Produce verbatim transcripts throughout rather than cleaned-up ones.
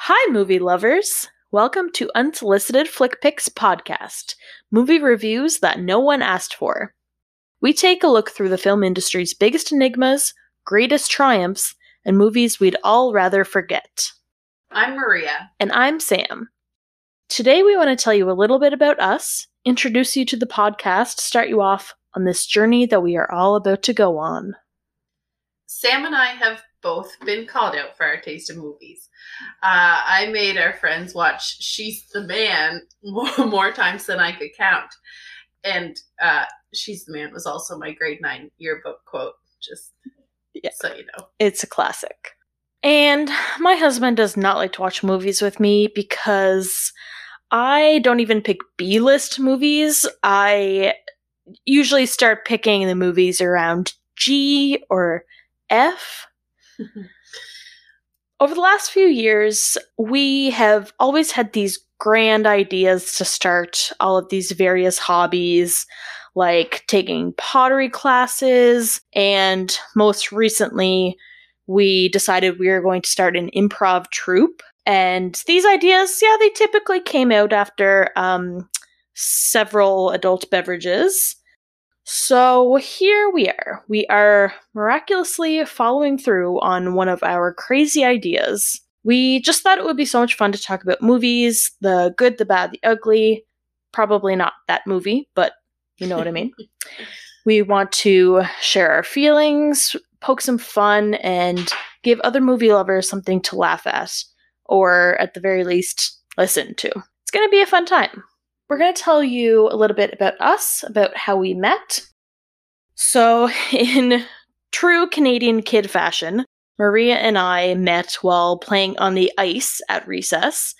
Hi, movie lovers! Welcome to Unsolicited Flick Picks podcast, movie reviews that no one asked for. We take a look through the film industry's biggest enigmas, greatest triumphs, and movies we'd all rather forget. I'm Maria. And I'm Sam. Today we want to tell you a little bit about us, introduce you to the podcast, start you off on this journey that we are all about to go on. Sam and I have both been called out for our taste in movies. Uh, I made our friends watch She's the Man more, more times than I could count. And uh, She's the Man was also my grade nine yearbook quote, just yeah. so you know. It's a classic. And my husband does not like to watch movies with me because I don't even pick B-list movies. I usually start picking the movies around G or F. Over the last few years, we have always had these grand ideas to start all of these various hobbies, like taking pottery classes, and most recently, we decided we were going to start an improv troupe. And these ideas, yeah, they typically came out after um, several adult beverages. So here we are. We are miraculously following through on one of our crazy ideas. We just thought it would be so much fun to talk about movies, the good, the bad, the ugly. Probably not that movie, but you know what I mean. We want to share our feelings, poke some fun, and give other movie lovers something to laugh at, or at the very least, listen to. It's going to be a fun time. We're going to tell you a little bit about us, about how we met. So, in true Canadian kid fashion, Maria and I met while playing on the ice at recess.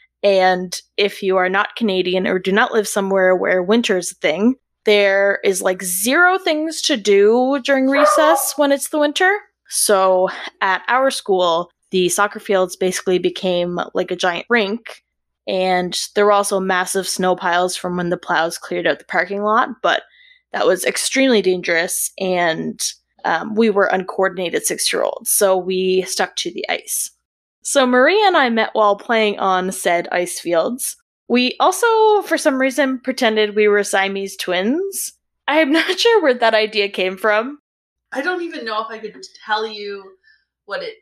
And if you are not Canadian or do not live somewhere where winter is a thing, there is like zero things to do during recess when it's the winter. So, at our school, the soccer fields basically became like a giant rink. And there were also massive snow piles from when the plows cleared out the parking lot, but that was extremely dangerous, and um, we were uncoordinated six-year-olds, so we stuck to the ice. So Maria and I met while playing on said ice fields. We also, for some reason, pretended we were Siamese twins. I am not sure where that idea came from. I don't even know if I could tell you what it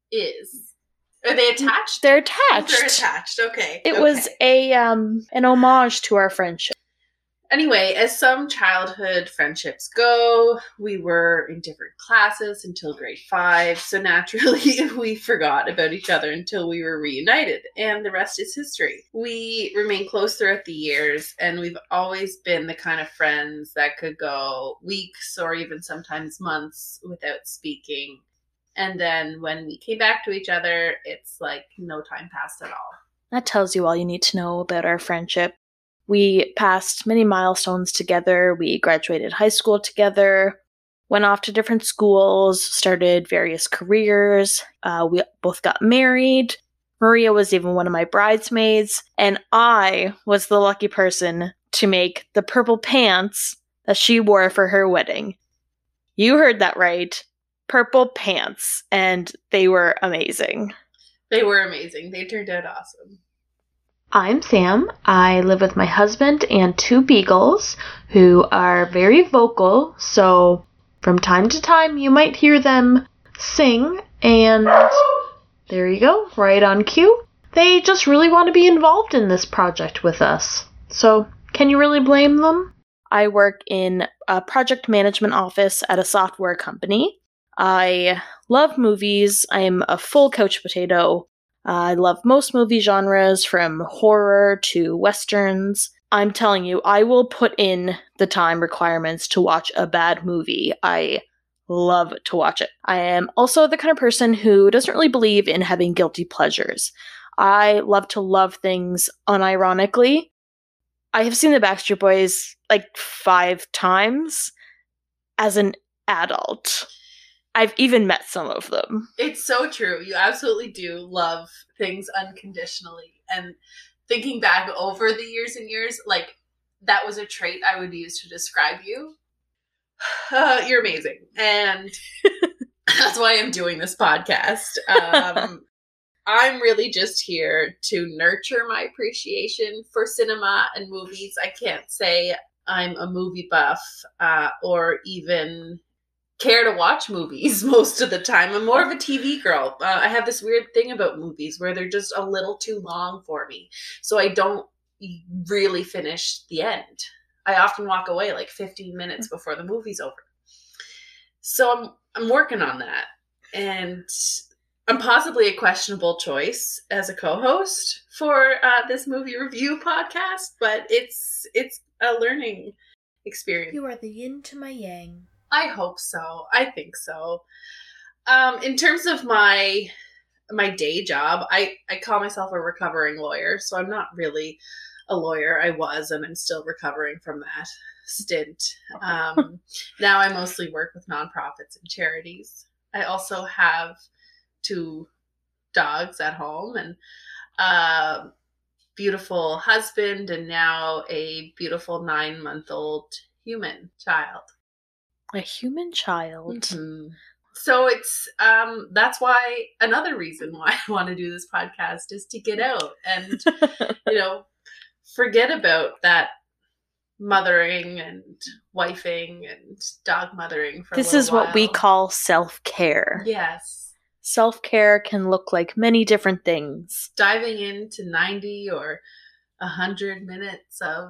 is. Are they attached? They're attached. They're attached, okay. It okay. was a um an homage to our friendship. Anyway, as some childhood friendships go, we were in different classes until grade five, so naturally we forgot about each other until we were reunited, and the rest is history. We remained close throughout the years, and we've always been the kind of friends that could go weeks or even sometimes months without speaking. And then when we came back to each other, it's like no time passed at all. That tells you all you need to know about our friendship. We passed many milestones together. We graduated high school together, went off to different schools, started various careers. Uh, we both got married. Maria was even one of my bridesmaids. And I was the lucky person to make the purple pants that she wore for her wedding. You heard that right. Purple pants, and they were amazing. They were amazing. They turned out awesome. I'm Sam. I live with my husband and two beagles who are very vocal, so from time to time you might hear them sing, and there you go, right on cue. They just really want to be involved in this project with us. So, can you really blame them? I work in a project management office at a software company. I love movies. I'm a full couch potato. Uh, I love most movie genres, from horror to westerns. I'm telling you, I will put in the time requirements to watch a bad movie. I love to watch it. I am also the kind of person who doesn't really believe in having guilty pleasures. I love to love things unironically. I have seen the Backstreet Boys like five times as an adult. I've even met some of them. It's so true. You absolutely do love things unconditionally. And thinking back over the years and years, like, that was a trait I would use to describe you. Uh, you're amazing. And that's why I'm doing this podcast. Um, I'm really just here to nurture my appreciation for cinema and movies. I can't say I'm a movie buff uh, or even care to watch movies most of the time. I'm more of a T V girl. Uh, I have this weird thing about movies where they're just a little too long for me. So I don't really finish the end. I often walk away like fifteen minutes before the movie's over. So I'm I'm working on that. And I'm possibly a questionable choice as a co-host for uh, this movie review podcast, but it's it's a learning experience. You are the yin to my yang. I hope so. I think so. Um, in terms of my my day job, I, I call myself a recovering lawyer, so I'm not really a lawyer. I was, and I'm still recovering from that stint. Um, now I mostly work with nonprofits and charities. I also have two dogs at home and a beautiful husband, and now a beautiful nine-month-old human child. A human child. Mm-hmm. So it's um that's why another reason why I want to do this podcast is to get out and you know forget about that mothering and wifing and dog mothering for this a is while. What we call self-care. Yes. Self-care can look like many different things. Diving into ninety or one hundred minutes of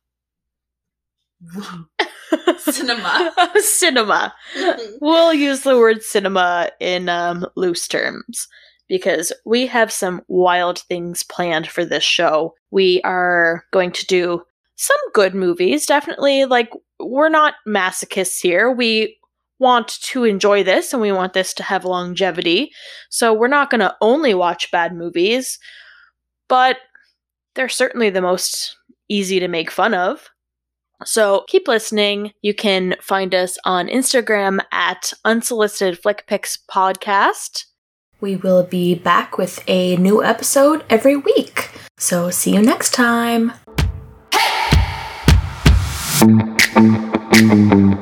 cinema. Cinema. We'll use the word cinema in um, loose terms because we have some wild things planned for this show. We are going to do some good movies. Definitely, like, we're not masochists here. We want to enjoy this and we want this to have longevity. So we're not going to only watch bad movies, but they're certainly the most easy to make fun of. So keep listening. You can find us on Instagram at Unsolicited Flick Picks Podcast. We will be back with a new episode every week. So see you next time. Hey!